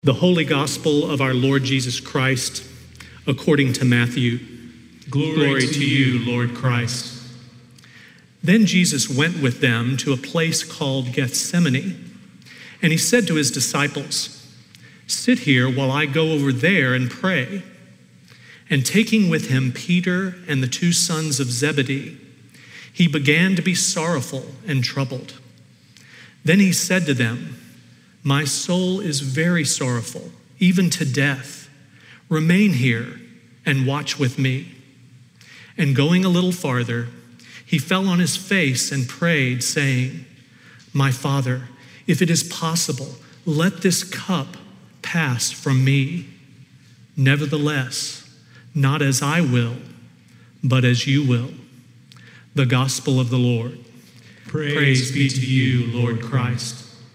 The Holy Gospel of our Lord Jesus Christ, according to Matthew. Glory to you, Lord Christ. Then Jesus went with them to a place called Gethsemane, and he said to his disciples, "Sit here while I go over there and pray." And taking with him Peter and the two sons of Zebedee, he began to be sorrowful and troubled. Then he said to them, "My soul is very sorrowful, even to death. Remain here and watch with me." And going a little farther, he fell on his face and prayed, saying, "My Father, if it is possible, let this cup pass from me. Nevertheless, not as I will, but as you will." The Gospel of the Lord. Praise be to you, Lord Christ.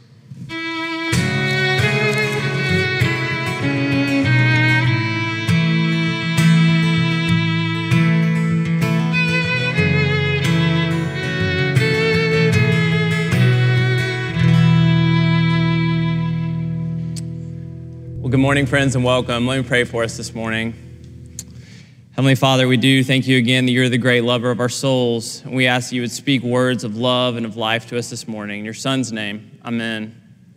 Well, good morning, friends, and welcome. Let me pray for us this morning. Heavenly Father, we do thank you again that you're the great lover of our souls, and we ask that you would speak words of love and of life to us this morning. In your Son's name, amen.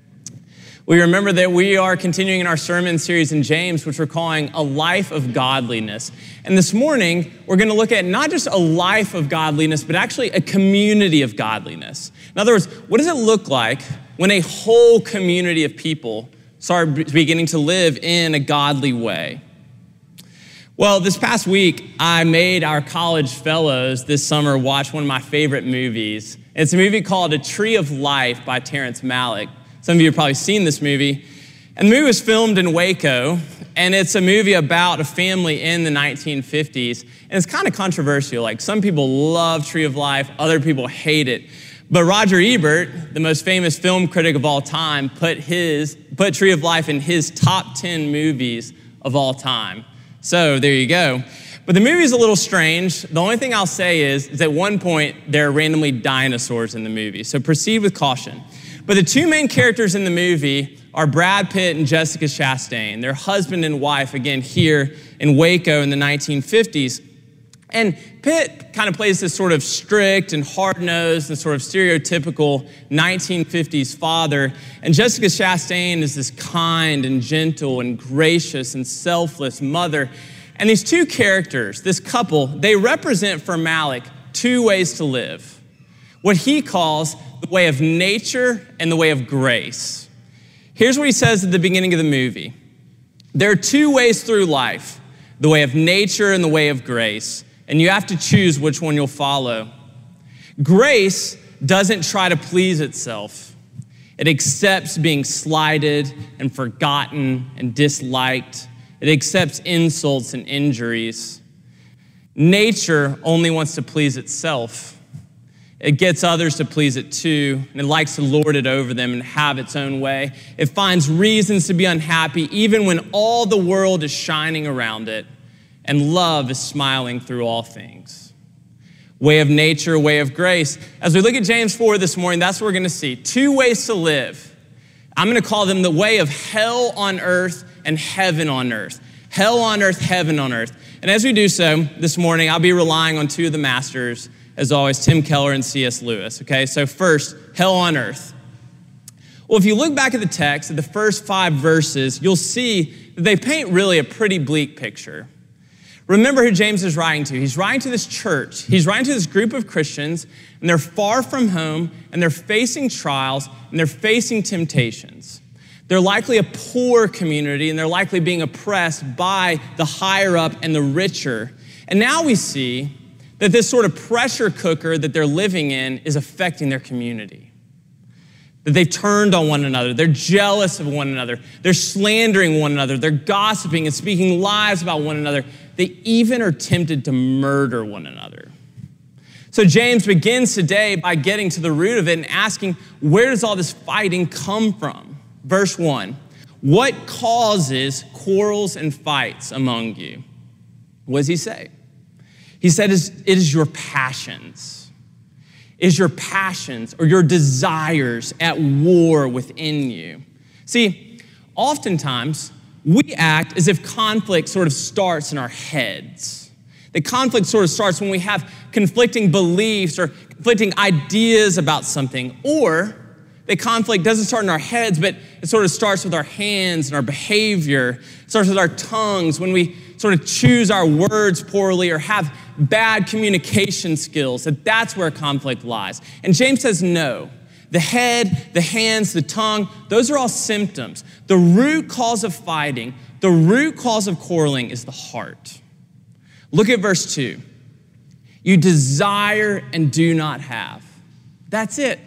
We remember that we are continuing in our sermon series in James, which we're calling A Life of Godliness. And this morning, we're going to look at not just a life of godliness, but actually a community of godliness. In other words, what does it look like when a whole community of people start beginning to live in a godly way? Well, this past week, I made our college fellows this summer watch one of my favorite movies. It's a movie called A Tree of Life by Terrence Malick. Some of you have probably seen this movie. And the movie was filmed in Waco, and it's a movie about a family in the 1950s. And it's kind of controversial. Like, some people love Tree of Life, other people hate it. But Roger Ebert, the most famous film critic of all time, put Tree of Life in his top 10 movies of all time. So there you go. But the movie is a little strange. The only thing I'll say is at one point, there are randomly dinosaurs in the movie. So proceed with caution. But the two main characters in the movie are Brad Pitt and Jessica Chastain. They're husband and wife, again, here in Waco in the 1950s. And Pitt kind of plays this sort of strict and hard-nosed and sort of stereotypical 1950s father. And Jessica Chastain is this kind and gentle and gracious and selfless mother. And these two characters, this couple, they represent for Malick two ways to live. What he calls the way of nature and the way of grace. Here's what he says at the beginning of the movie. There are two ways through life, the way of nature and the way of grace. And you have to choose which one you'll follow. Grace doesn't try to please itself. It accepts being slighted and forgotten and disliked. It accepts insults and injuries. Nature only wants to please itself. It gets others to please it too, and it likes to lord it over them and have its own way. It finds reasons to be unhappy even when all the world is shining around it. And love is smiling through all things. Way of nature, way of grace. As we look at James 4 this morning, that's what we're going to see. Two ways to live. I'm going to call them the way of hell on earth and heaven on earth. Hell on earth, heaven on earth. And as we do so this morning, I'll be relying on two of the masters, as always, Tim Keller and C.S. Lewis. Okay, so first, hell on earth. Well, if you look back at the text, at the first 5 verses, you'll see that they paint really a pretty bleak picture. Remember who James is writing to. He's writing to this church. He's writing to this group of Christians, and they're far from home, and they're facing trials, and they're facing temptations. They're likely a poor community, and they're likely being oppressed by the higher up and the richer. And now we see that this sort of pressure cooker that they're living in is affecting their community. That they've turned on one another. They're jealous of one another. They're slandering one another. They're gossiping and speaking lies about one another. They even are tempted to murder one another. So James begins today by getting to the root of it and asking, where does all this fighting come from? Verse 1, what causes quarrels and fights among you? What does he say? He said, it is your passions. Is your passions or your desires at war within you? See, oftentimes we act as if conflict sort of starts in our heads. The conflict sort of starts when we have conflicting beliefs or conflicting ideas about something, or the conflict doesn't start in our heads, but it sort of starts with our hands and our behavior. It starts with our tongues when we sort of choose our words poorly or have bad communication skills. That's where conflict lies. And James says no. The head, the hands, the tongue, those are all symptoms. The root cause of fighting, the root cause of quarreling is the heart. Look at verse 2. You desire and do not have. That's it.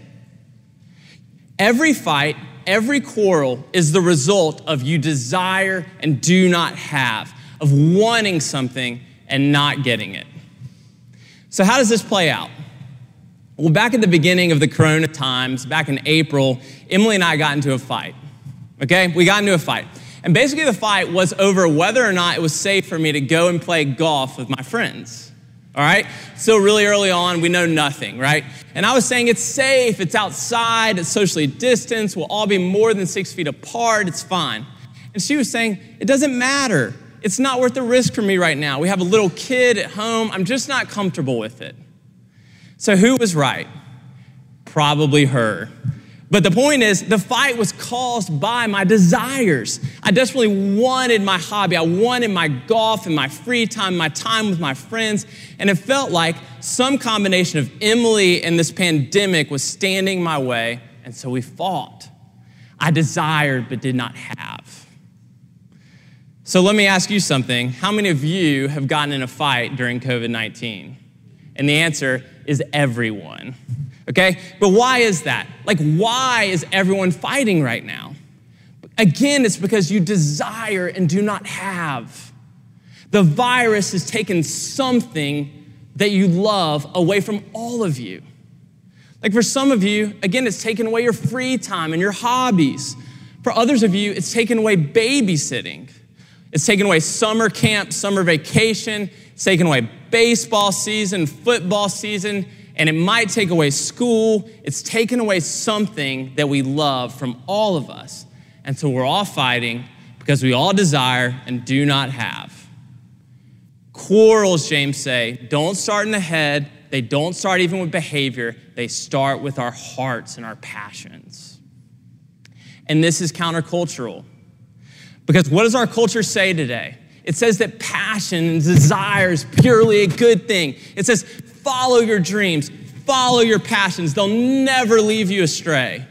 Every fight, every quarrel is the result of you desire and do not have, of wanting something and not getting it. So how does this play out? Well, back at the beginning of the Corona times, back in April, Emily and I got into a fight, okay? We got into a fight. And basically the fight was over whether or not it was safe for me to go and play golf with my friends, all right? So really early on, we know nothing, right? And I was saying it's safe, it's outside, it's socially distanced, we'll all be more than 6 feet apart, it's fine. And she was saying, it doesn't matter. It's not worth the risk for me right now. We have a little kid at home. I'm just not comfortable with it. So who was right? Probably her. But the point is, the fight was caused by my desires. I desperately wanted my hobby. I wanted my golf and my free time, my time with my friends. And it felt like some combination of Emily and this pandemic was standing my way. And so we fought. I desired but did not have. So let me ask you something. How many of you have gotten in a fight during COVID-19? And the answer is everyone, okay? But why is that? Like, why is everyone fighting right now? Again, it's because you desire and do not have. The virus has taken something that you love away from all of you. Like for some of you, again, it's taken away your free time and your hobbies. For others of you, it's taken away babysitting. It's taken away summer camp, summer vacation. It's taken away baseball season, football season, and it might take away school. It's taken away something that we love from all of us. And so we're all fighting because we all desire and do not have. Quarrels, James say, don't start in the head. They don't start even with behavior. They start with our hearts and our passions. And this is countercultural. Because what does our culture say today? It says that passion and desire is purely a good thing. It says, follow your dreams, follow your passions. They'll never leave you astray.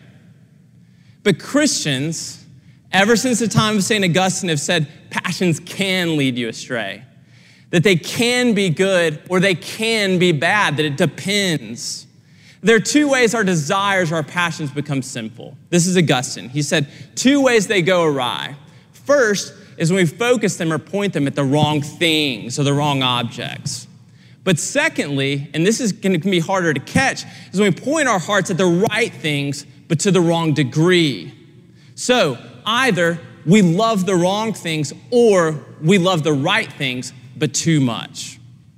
But Christians, ever since the time of St. Augustine, have said passions can lead you astray. That they can be good or they can be bad, that it depends. There are two ways our desires or our passions become sinful. This is Augustine. He said, 2 ways they go awry. First is when we focus them or point them at the wrong things or the wrong objects. But secondly, and this is going to be harder to catch, is when we point our hearts at the right things, but to the wrong degree. So either we love the wrong things or we love the right things, but too much.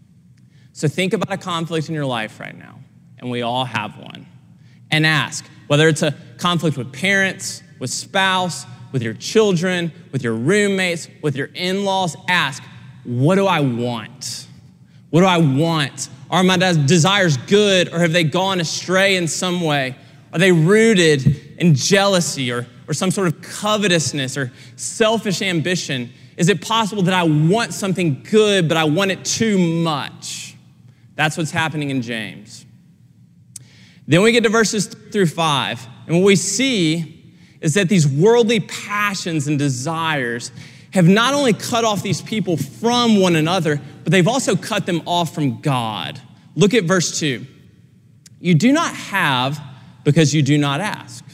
So think about a conflict in your life right now, and we all have one. And ask, whether it's a conflict with parents, with spouse, with your children, with your roommates, with your in-laws, ask, what do I want? What do I want? Are my desires good, or have they gone astray in some way? Are they rooted in jealousy or some sort of covetousness or selfish ambition? Is it possible that I want something good, but I want it too much? That's what's happening in James. Then we get to verses 3-5, and what we see is that these worldly passions and desires have not only cut off these people from one another, but they've also cut them off from God. Look at verse 2. You do not have because you do not ask.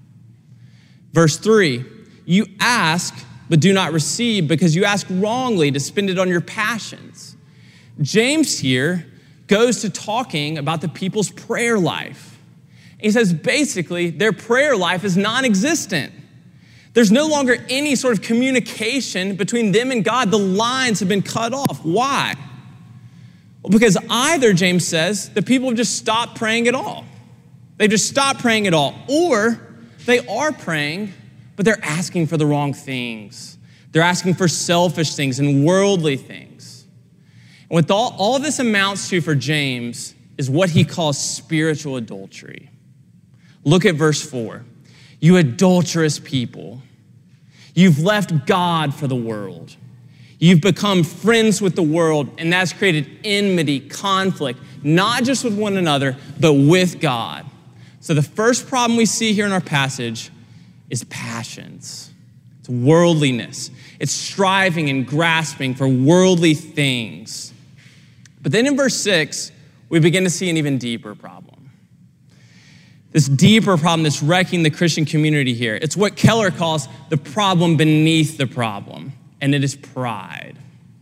Verse 3, you ask but do not receive because you ask wrongly to spend it on your passions. James here goes to talking about the people's prayer life. He says basically their prayer life is non-existent. There's no longer any sort of communication between them and God. The lines have been cut off. Why? Well, because either, James says, the people have just stopped praying at all. They just stopped praying at all. Or they are praying, but they're asking for the wrong things. They're asking for selfish things and worldly things. And what all this amounts to for James is what he calls spiritual adultery. Look at verse 4. You adulterous people, you've left God for the world. You've become friends with the world, and that's created enmity, conflict, not just with one another, but with God. So the first problem we see here in our passage is passions. It's worldliness. It's striving and grasping for worldly things. But then in verse 6, we begin to see an even deeper problem. This deeper problem that's wrecking the Christian community here. It's what Keller calls the problem beneath the problem, and it is pride.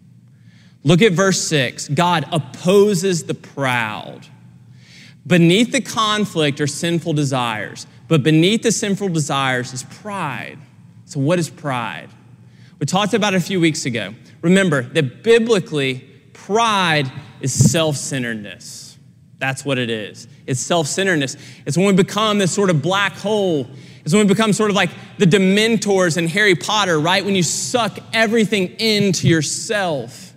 Look at verse 6. God opposes the proud. Beneath the conflict are sinful desires, but beneath the sinful desires is pride. So what is pride? We talked about it a few weeks ago. Remember that biblically, pride is self-centeredness. That's what it is. It's self-centeredness. It's when we become this sort of black hole. It's when we become sort of like the Dementors in Harry Potter, right? When you suck everything into yourself.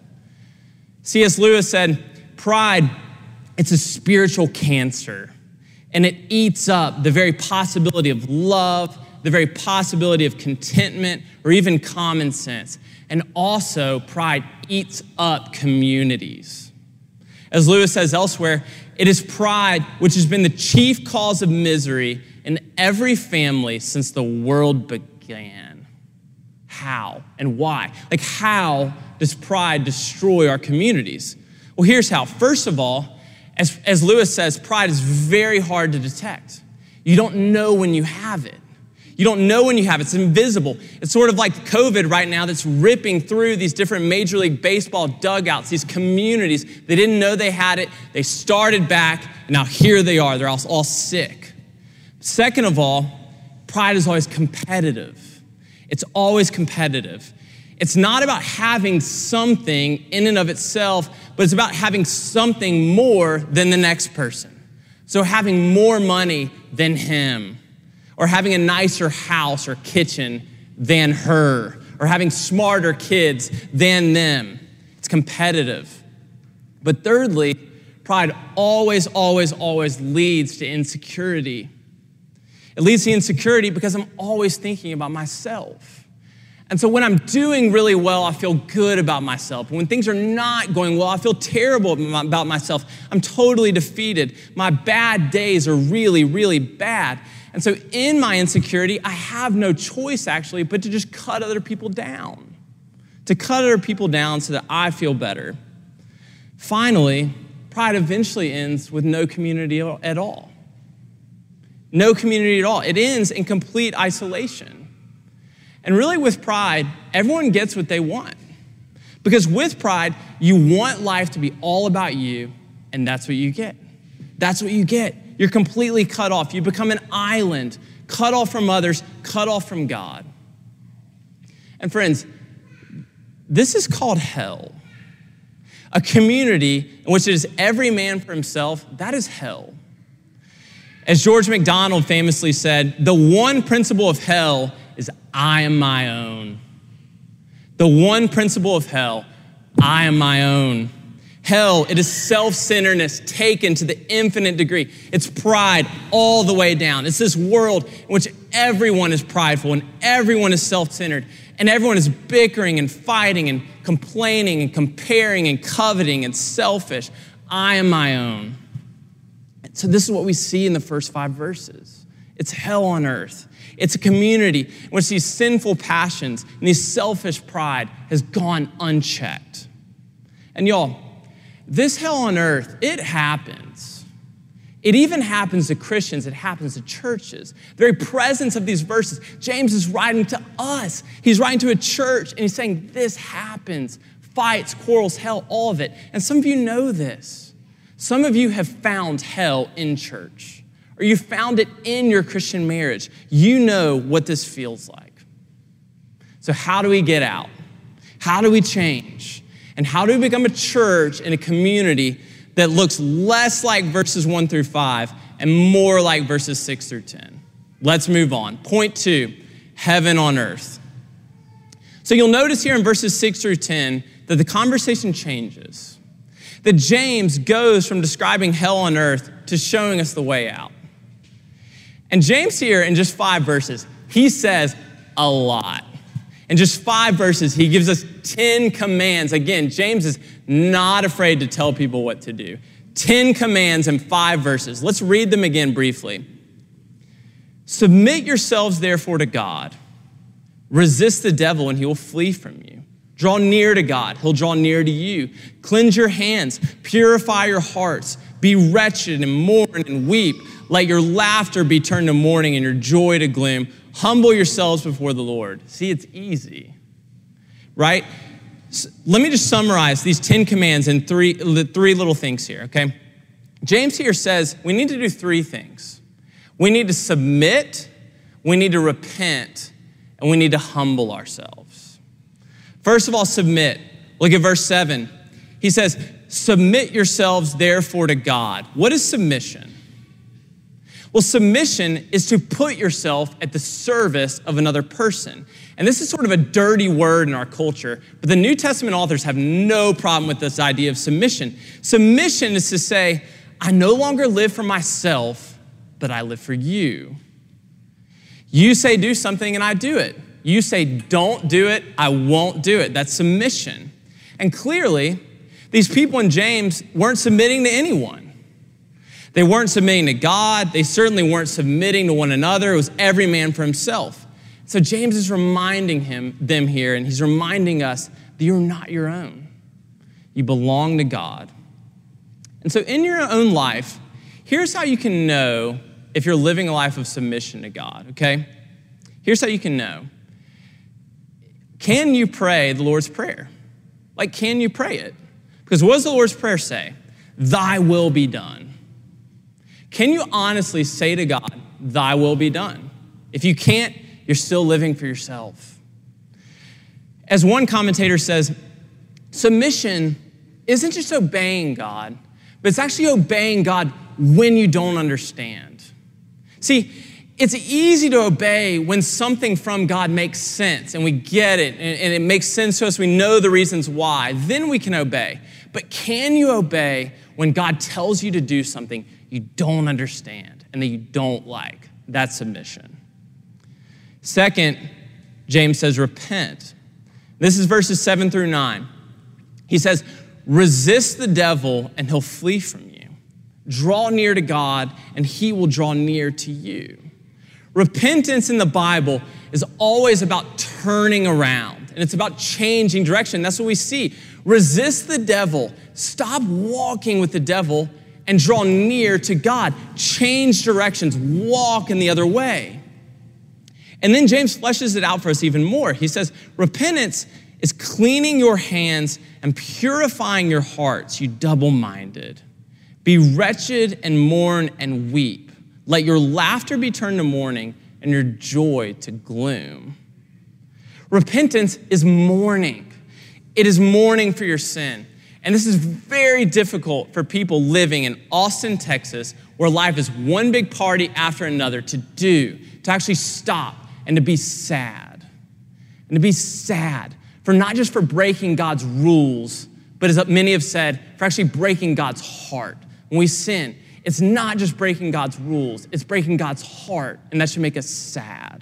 C.S. Lewis said, pride, it's a spiritual cancer, and it eats up the very possibility of love, the very possibility of contentment, or even common sense. And also, pride eats up communities. As Lewis says elsewhere, it is pride which has been the chief cause of misery in every family since the world began. How and why? Like, how does pride destroy our communities? Well, here's how. First of all, as Lewis says, pride is very hard to detect. You don't know when you have it. You don't know when you have it. It's invisible. It's sort of like COVID right now that's ripping through these different Major League Baseball dugouts, these communities. They didn't know they had it. They started back, and now here they are. They're all sick. Second of all, pride is always competitive. It's always competitive. It's not about having something in and of itself, but it's about having something more than the next person. So having more money than him, or having a nicer house or kitchen than her, or having smarter kids than them. It's competitive. But thirdly, pride always leads to insecurity. It leads to insecurity because I'm always thinking about myself. And so when I'm doing really well, I feel good about myself. When things are not going well, I feel terrible about myself. I'm totally defeated. My bad days are really, really bad. And so in my insecurity, I have no choice actually but to just cut other people down. To cut other people down so that I feel better. Finally, pride eventually ends with no community at all. No community at all. It ends in complete isolation. And really with pride, everyone gets what they want. Because with pride, you want life to be all about you, and that's what you get. That's what you get. You're completely cut off. You become an island, cut off from others, cut off from God. And friends, this is called hell. A community in which it is every man for himself, that is hell. As George MacDonald famously said, the one principle of hell is I am my own. The one principle of hell, I am my own. Hell, it is self-centeredness taken to the infinite degree. It's pride all the way down. It's this world in which everyone is prideful and everyone is self-centered and everyone is bickering and fighting and complaining and comparing and coveting and selfish. I am my own. So this is what we see in the first 5 verses. It's hell on earth. It's a community in which these sinful passions and these selfish pride has gone unchecked. And y'all, this hell on earth, it happens. It even happens to Christians. It happens to churches. The very presence of these verses, James is writing to us. He's writing to a church, and he's saying this happens. Fights, quarrels, hell, all of it. And some of you know this. Some of you have found hell in church, or you found it in your Christian marriage. You know what this feels like. So how do we get out? How do we change? And how do we become a church and a community that looks less like verses 1 through 5 and more like verses 6 through 10? Let's move on. Point 2, heaven on earth. So you'll notice here in verses 6 through 10 that the conversation changes. That James goes from describing hell on earth to showing us the way out. And James here, in just 5 verses, he says a lot. In just 5 verses, he gives us 10 commands. Again, James is not afraid to tell people what to do. 10 commands in 5 verses. Let's read them again briefly. Submit yourselves, therefore, to God. Resist the devil, and he will flee from you. Draw near to God. He'll draw near to you. Cleanse your hands. Purify your hearts. Be wretched and mourn and weep. Let your laughter be turned to mourning and your joy to gloom. Humble yourselves before the Lord. See, it's easy, right? So let me just summarize these 10 commands in three little things here, okay? James here says we need to do 3 things. We need to submit, we need to repent, and we need to humble ourselves. First of all, submit. Look at verse 7. He says, submit yourselves therefore to God. What is submission? Well, submission is to put yourself at the service of another person. And this is sort of a dirty word in our culture, but the New Testament authors have no problem with this idea of submission. Submission is to say, I no longer live for myself, but I live for you. You say do something and I do it. You say don't do it, I won't do it. That's submission. And clearly, these people in James weren't submitting to anyone. They weren't submitting to God. They certainly weren't submitting to one another. It was every man for himself. So James is reminding them here, and he's reminding us that you're not your own. You belong to God. And so in your own life, here's how you can know if you're living a life of submission to God, okay? Here's how you can know. Can you pray the Lord's Prayer? Like, can you pray it? Because what does the Lord's Prayer say? Thy will be done. Can you honestly say to God, thy will be done? If you can't, you're still living for yourself. As one commentator says, submission isn't just obeying God, but it's actually obeying God when you don't understand. See, it's easy to obey when something from God makes sense and we get it and it makes sense to us. We know the reasons why. Then we can obey. But can you obey when God tells you to do something you don't understand and that you don't like? That's submission. Second, James says repent. This is verses 7 through 9. He says, resist the devil and he'll flee from you. Draw near to God and he will draw near to you. Repentance in the Bible is always about turning around, and it's about changing direction. That's what we see. Resist the devil. Stop walking with the devil and draw near to God. Change directions. Walk in the other way. And then James fleshes it out for us even more. He says, repentance is cleaning your hands and purifying your hearts, you double-minded. Be wretched and mourn and weep. Let your laughter be turned to mourning and your joy to gloom. Repentance is mourning. It is mourning for your sin. And this is very difficult for people living in Austin, Texas, where life is one big party after another to actually stop and to be sad. And to be sad for not just for breaking God's rules, but as many have said, for actually breaking God's heart. When we sin, it's not just breaking God's rules, it's breaking God's heart, and that should make us sad.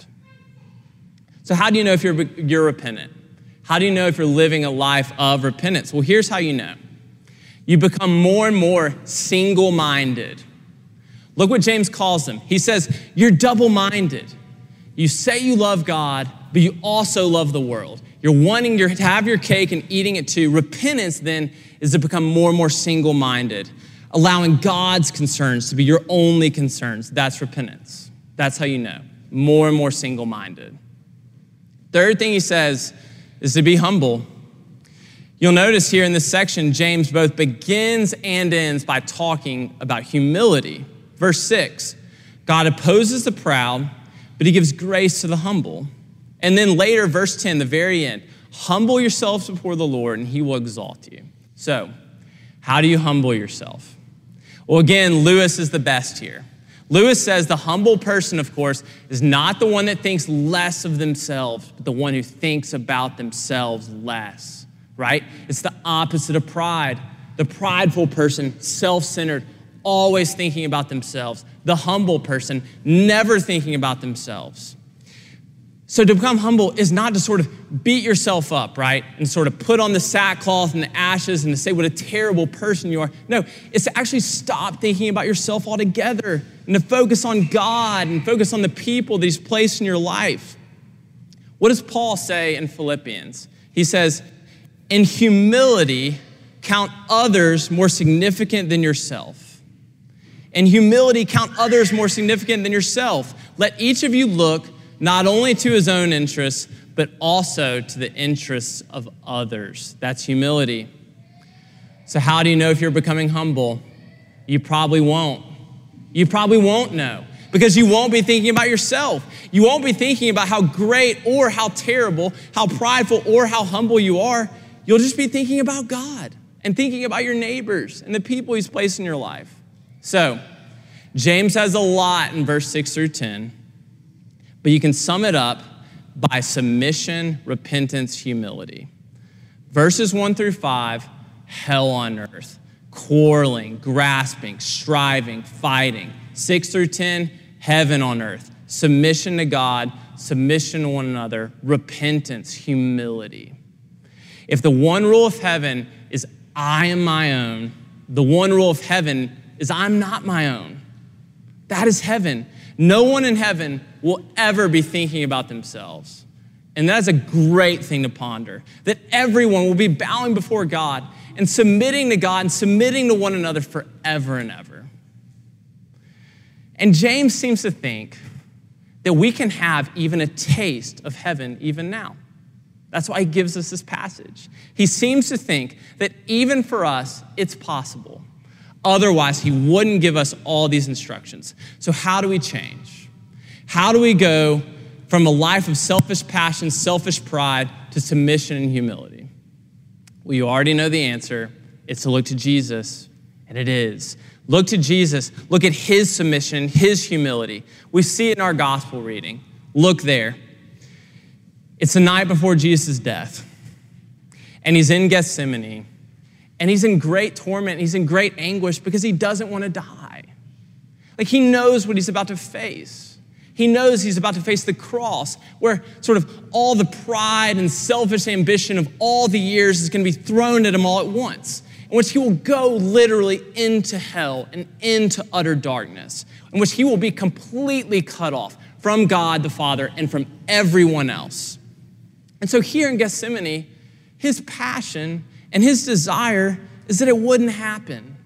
So how do you know if you're repentant? How do you know if you're living a life of repentance? Well, here's how you know. You become more and more single-minded. Look what James calls them. He says, you're double-minded. You say you love God, but you also love the world. You're wanting to have your cake and eating it too. Repentance then is to become more and more single-minded, allowing God's concerns to be your only concerns. That's repentance. That's how you know. More and more single-minded. Third thing he says is to be humble. You'll notice here in this section, James both begins and ends by talking about humility. Verse 6, God opposes the proud, but he gives grace to the humble. And then later, verse 10, the very end, humble yourselves before the Lord and he will exalt you. So, how do you humble yourself? Well, again, Lewis is the best here. Lewis says the humble person, of course, is not the one that thinks less of themselves, but the one who thinks about themselves less, right? It's the opposite of pride. The prideful person, self-centered, always thinking about themselves. The humble person, never thinking about themselves. So to become humble is not to sort of beat yourself up, right? And sort of put on the sackcloth and the ashes and to say what a terrible person you are. No, it's to actually stop thinking about yourself altogether and to focus on God and focus on the people that He's placed in your life. What does Paul say in Philippians? He says, in humility, count others more significant than yourself. In humility, count others more significant than yourself. Let each of you look not only to his own interests, but also to the interests of others. That's humility. So how do you know if you're becoming humble? You probably won't. You probably won't know because you won't be thinking about yourself. You won't be thinking about how great or how terrible, how prideful or how humble you are. You'll just be thinking about God and thinking about your neighbors and the people He's placed in your life. So James has a lot in verse 6 through 10. But you can sum it up by submission, repentance, humility. Verses 1 through 5, hell on earth, quarreling, grasping, striving, fighting. 6 through 10, heaven on earth, submission to God, submission to one another, repentance, humility. If the one rule of heaven is I am my own, the one rule of heaven is I'm not my own. That is heaven. No one in heaven will ever be thinking about themselves. And that's a great thing to ponder, that everyone will be bowing before God and submitting to God and submitting to one another forever and ever. And James seems to think that we can have even a taste of heaven even now. That's why he gives us this passage. He seems to think that even for us, it's possible. Otherwise, he wouldn't give us all these instructions. So how do we change? How do we go from a life of selfish passion, selfish pride, to submission and humility? Well, you already know the answer. It's to look to Jesus, and it is. Look to Jesus. Look at His submission, His humility. We see it in our gospel reading. Look there. It's the night before Jesus' death, and He's in Gethsemane. And He's in great torment, He's in great anguish because He doesn't want to die. Like He knows what He's about to face. He knows He's about to face the cross where sort of all the pride and selfish ambition of all the years is going to be thrown at Him all at once, in which He will go literally into hell and into utter darkness, in which He will be completely cut off from God the Father and from everyone else. And so here in Gethsemane, His passion and His desire is that it wouldn't happen.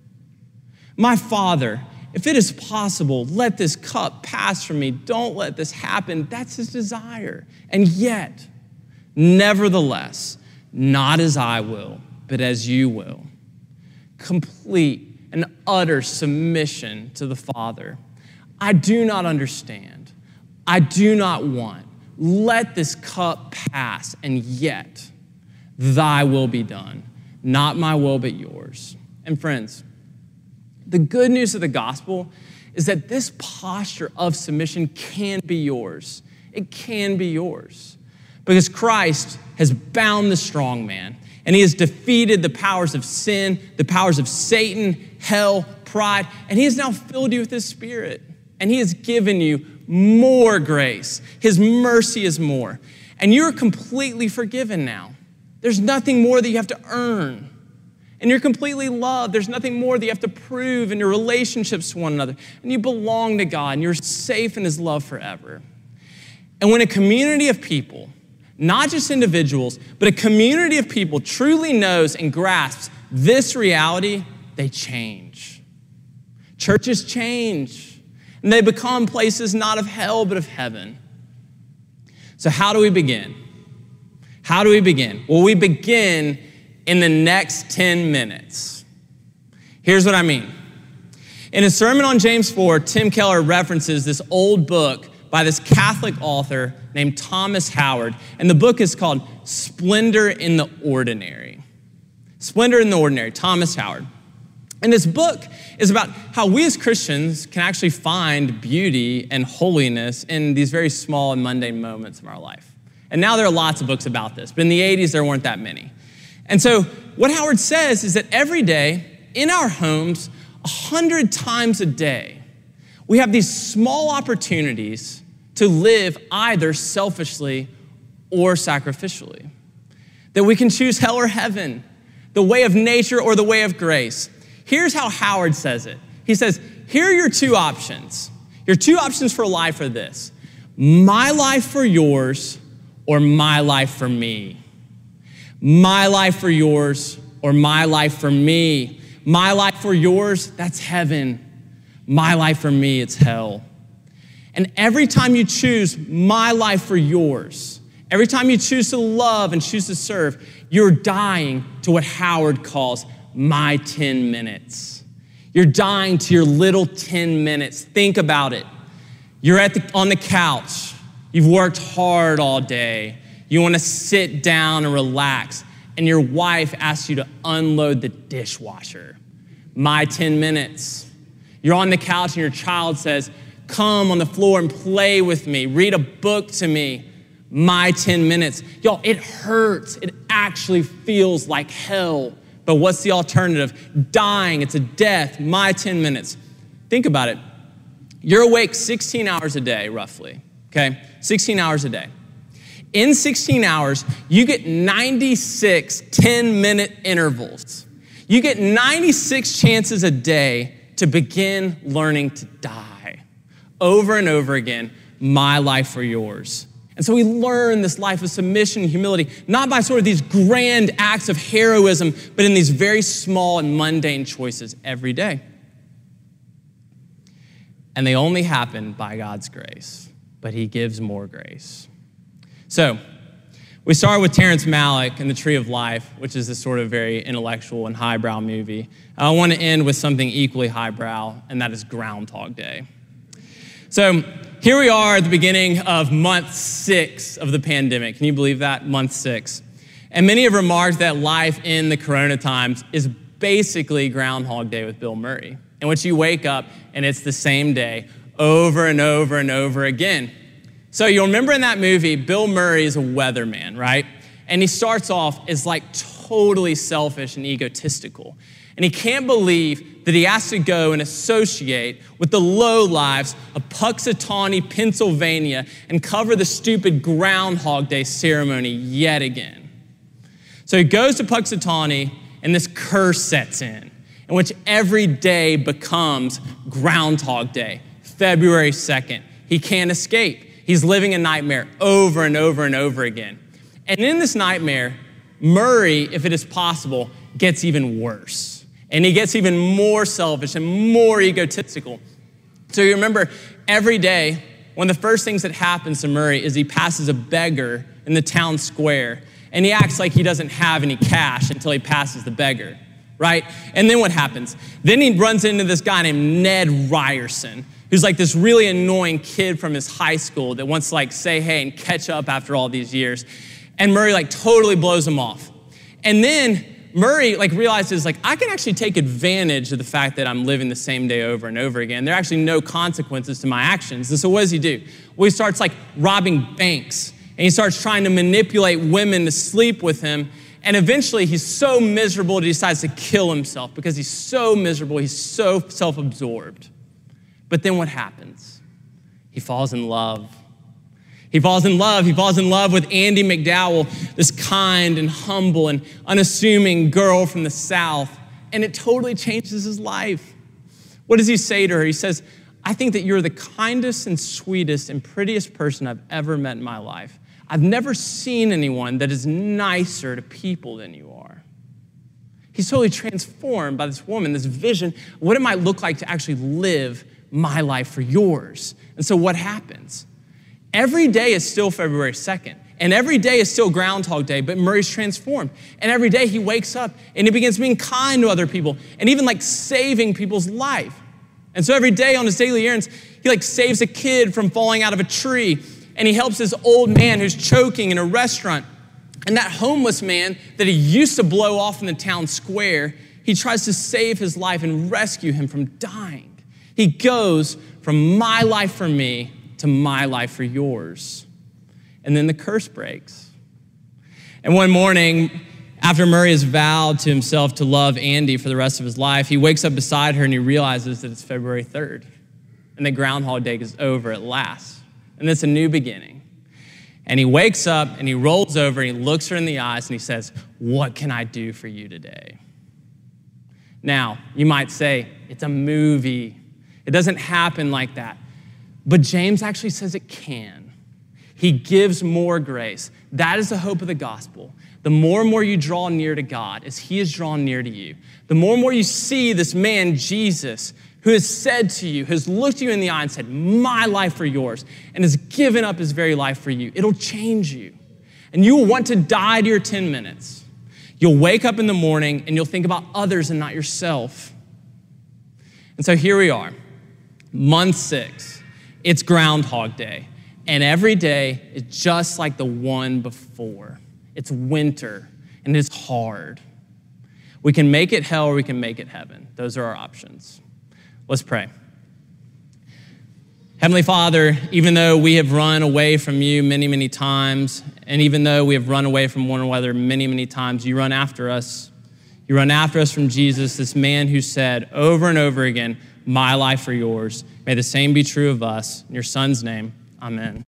My Father, if it is possible, let this cup pass from me. Don't let this happen. That's His desire. And yet, nevertheless, not as I will, but as you will. Complete and utter submission to the Father. I do not understand. I do not want. Let this cup pass, and yet, Thy will be done, not my will, but yours. And friends, the good news of the gospel is that this posture of submission can be yours. It can be yours because Christ has bound the strong man and He has defeated the powers of sin, the powers of Satan, hell, pride, and He has now filled you with His Spirit and He has given you more grace. His mercy is more, and you're completely forgiven now. There's nothing more that you have to earn. And you're completely loved. There's nothing more that you have to prove in your relationships to one another. And you belong to God, and you're safe in His love forever. And when a community of people, not just individuals, but a community of people truly knows and grasps this reality, they change. Churches change, and they become places not of hell, but of heaven. So how do we begin? How do we begin? Well, we begin in the next 10 minutes. Here's what I mean. In a sermon on James 4, Tim Keller references this old book by this Catholic author named Thomas Howard, and the book is called Splendor in the Ordinary. Splendor in the Ordinary, Thomas Howard. And this book is about how we as Christians can actually find beauty and holiness in these very small and mundane moments of our life. And now there are lots of books about this, but in the 80s, there weren't that many. And so what Howard says is that every day in our homes, 100 times a day, we have these small opportunities to live either selfishly or sacrificially. That we can choose hell or heaven, the way of nature or the way of grace. Here's how Howard says it. He says, here are your two options. Your two options for life are this: my life for yours or my life for me. My life for yours or my life for me. My life for yours, that's heaven. My life for me, it's hell. And every time you choose my life for yours, every time you choose to love and choose to serve, you're dying to what Howard calls my 10 minutes. You're dying to your little 10 minutes. Think about it. You're on the couch. You've worked hard all day. You want to sit down and relax, and your wife asks you to unload the dishwasher. My 10 minutes. You're on the couch and your child says, come on the floor and play with me. Read a book to me. My 10 minutes. Y'all, it hurts. It actually feels like hell. But what's the alternative? Dying. It's a death. My 10 minutes. Think about it. You're awake 16 hours a day, roughly. Okay? 16 hours a day. In 16 hours, you get 96 10-minute intervals. You get 96 chances a day to begin learning to die. Over and over again, my life for yours. And so we learn this life of submission and humility, not by sort of these grand acts of heroism, but in these very small and mundane choices every day. And they only happen by God's grace, but he gives more grace. So we started with Terrence Malick and The Tree of Life, which is this sort of very intellectual and highbrow movie. I want to end with something equally highbrow, and that is Groundhog Day. So here we are at the beginning of month 6 of the pandemic. Can you believe that? Month 6. And many have remarked that life in the corona times is basically Groundhog Day with Bill Murray, in which you wake up and it's the same day over and over and over again. So you'll remember in that movie, Bill Murray is a weatherman, right? And he starts off as like totally selfish and egotistical. And he can't believe that he has to go and associate with the lowlives of Punxsutawney, Pennsylvania, and cover the stupid Groundhog Day ceremony yet again. So he goes to Punxsutawney, and this curse sets in which every day becomes Groundhog Day, February 2nd. He can't escape. He's living a nightmare over and over and over again. And in this nightmare, Murray, if it is possible, gets even worse. And he gets even more selfish and more egotistical. So you remember, every day, one of the first things that happens to Murray is he passes a beggar in the town square, and he acts like he doesn't have any cash until he passes the beggar, right? And then what happens? Then he runs into this guy named Ned Ryerson, who's like this really annoying kid from his high school that wants to like say hey and catch up after all these years. And Murray like totally blows him off. And then Murray like realizes like I can actually take advantage of the fact that I'm living the same day over and over again. There are actually no consequences to my actions. And so what does he do? Well, he starts like robbing banks, and he starts trying to manipulate women to sleep with him. And eventually he's so miserable that he decides to kill himself because he's so miserable, he's so self-absorbed. But then what happens? He falls in love. He falls in love. He falls in love with Andie MacDowell, this kind and humble and unassuming girl from the South. And it totally changes his life. What does he say to her? He says, I think that you're the kindest and sweetest and prettiest person I've ever met in my life. I've never seen anyone that is nicer to people than you are. He's totally transformed by this woman, this vision, what it might look like to actually live my life for yours. And so what happens? Every day is still February 2nd, and every day is still Groundhog Day, but Murray's transformed. And every day he wakes up and he begins being kind to other people and even like saving people's life. And so every day on his daily errands, he like saves a kid from falling out of a tree, and he helps this old man who's choking in a restaurant. And that homeless man that he used to blow off in the town square, He tries to save his life and rescue him from dying. He goes from my life for me to my life for yours. And then the curse breaks. And one morning, after Murray has vowed to himself to love Andy for the rest of his life, he wakes up beside her and he realizes that it's February 3rd. And the Groundhog Day is over at last. And it's a new beginning. And he wakes up and he rolls over and he looks her in the eyes and he says, "What can I do for you today?" Now, you might say, it's a movie. It doesn't happen like that. But James actually says it can. He gives more grace. That is the hope of the gospel. The more and more you draw near to God as he is drawn near to you, the more and more you see this man, Jesus, who has said to you, has looked you in the eye and said, "My life for yours," and has given up his very life for you. It'll change you. And you will want to die to your 10 minutes. You'll wake up in the morning and you'll think about others and not yourself. And so here we are, month 6. It's Groundhog Day. And every day is just like the one before. It's winter and it's hard. We can make it hell or we can make it heaven. Those are our options. Let's pray. Heavenly Father, even though we have run away from you many, many times, and even though we have run away from one another many, many times, you run after us. You run after us from Jesus, this man who said over and over again, "My life for yours." May the same be true of us. In your Son's name, amen.